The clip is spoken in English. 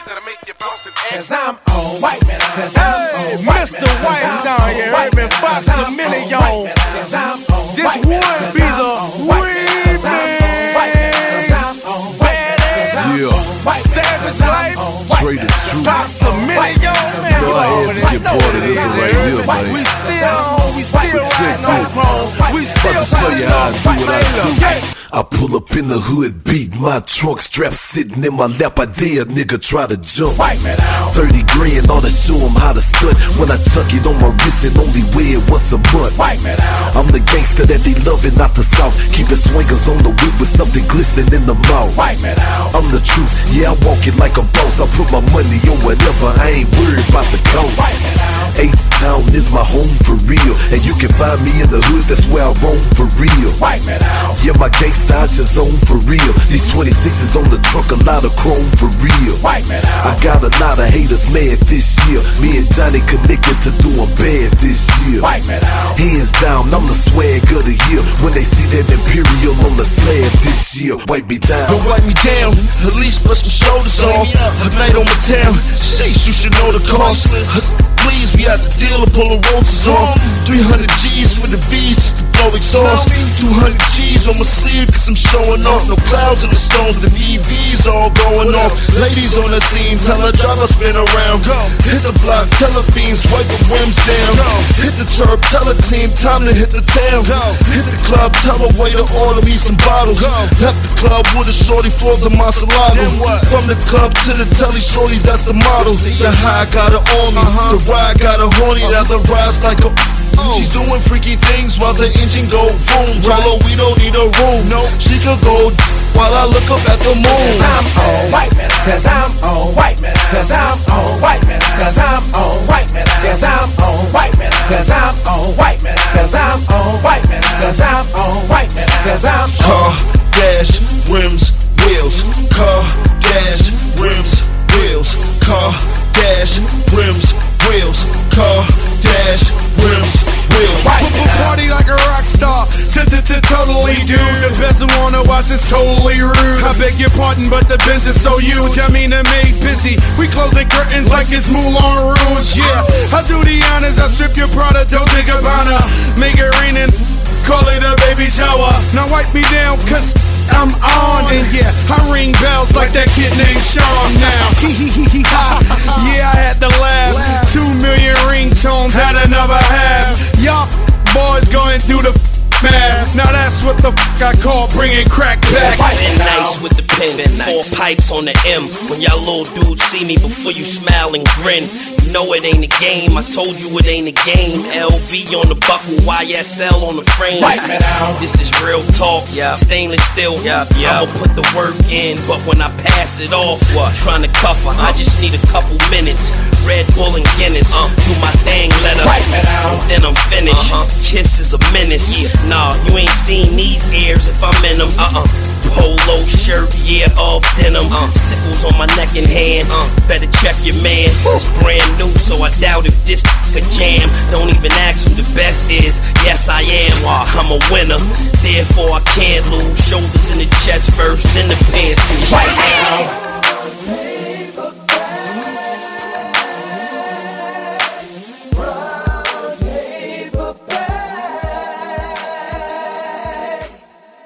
Cause I'm on white man. Cause I'm on white man. Mr. White down here, heard me Fox a minute, y'all. This would be the remix. Badass, Savage Life, Traded Truth. Fox a minute, y'all. Man, go ahead and get part of this right here, man. We still riding on chrome. We still about to show you how I do what I do. do. I pull up in the hood, beat my trunk strap sitting in my lap. I dare a nigga try to jump. 30 grand on to show him how to stunt. When I tuck it on my wrist and only wear it once a month. I'm the gangster that they loving, not the south. Keeping swingers on the whip with something glistening in the mouth. I'm the truth, yeah, I walk it like a boss. I put my money on whatever, I ain't worried about the cost. H-Town is my home for real, and you can find me in the hood, that's where I roam for real. Yeah, my gangsta I just own for real. These 26s on the trunk, a lot of chrome for real. I got a lot of haters mad this year. Me and Johnny connected to doing bad this year. Hands down, I'm the swag of the year. When they see that Imperial on the slab this year, wipe me down. Don't wipe me down, at least bust my shoulders off. A night on my town, sheesh, you should know the cost. Please, we had the deal to pull the roses off. 300 G's for the V's just to blow exhaust. 200 G's on my sleeve cause I'm showing off. No clouds in the stones, the EVs all going off. Ladies on the scene, tell her driver spin around. Hit the block, tell her fiends, wipe the rims down. Hit the chirp, tell her team, time to hit the town. Hit the club, tell her waiter order me some bottles. Left the club with a shorty for the Maserati. From the club to the telly, shorty, that's the model. The high got her on me, the ride got her horny, now the ride's like a she's doing freaky things while the engine go boom. Told her we don't need a room, no, she could go while I look up at the moon. Cause I'm on white man, cause I'm on white man, cause I'm on white man, cause I'm on white man, cause I'm on white man, cause I'm on white man, cause I'm on white man, cause I'm on white man, cause I'm car, dash, rims, wheels, car, dash, rims, wheels, car, dash, rims, wheels, car, dash, rims, wheels. Party like a rock star, totally dude. The best who wanna watch is totally rude. I beg your pardon, but the Benz is so huge. I mean, it made busy. We closing curtains like it's Moulin Rouge. Yeah, I do the honors. I strip your Prada, Dolce Gabbana, make it rain and call it a baby shower. Now wipe me down, cause I'm on. And yeah, I ring bells like that kid named Sean now. Yeah, I had to laugh. 2 million ringtones, had another half. Y'all boys going through the math. Now that's what the I call bringing crack back. Been nice with the pen, 4 pipes on the M. When y'all little dudes see me before you smile and grin, you know it ain't a game. I told you it ain't a game. LV on the buckle, YSL on the frame. This is real talk, stainless steel. I'ma put the work in, but when I pass it off, trying to cuff her, I just need a couple minutes. Red Bull and Guinness, do my thing, let her, then I'm finished. Kiss is a menace. Nah, you ain't seen these ears if I'm in them. Polo shirt, yeah, off denim. Sickles on my neck and hand. Better check your man. It's brand new, so I doubt if this could jam. Don't even ask who the best is. Yes, I am. I'm a winner, therefore I can't lose. Shoulders in the chest first, then the pants.